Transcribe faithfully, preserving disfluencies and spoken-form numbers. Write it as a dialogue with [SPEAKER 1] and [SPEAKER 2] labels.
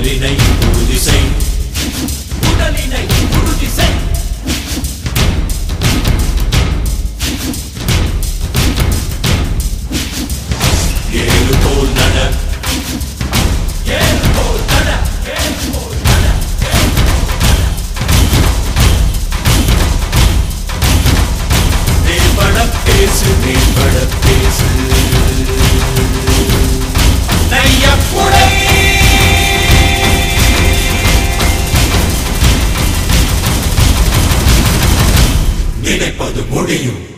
[SPEAKER 1] உடலினை உறுதி செய் உடலினை உறுதி செய் ஏழு போல் நட ஏழு போல் நட ஏழு போல் நட மேம்பட பேசு மேம்பட பேசு நையப்புடை நினைப்பது முடியும்.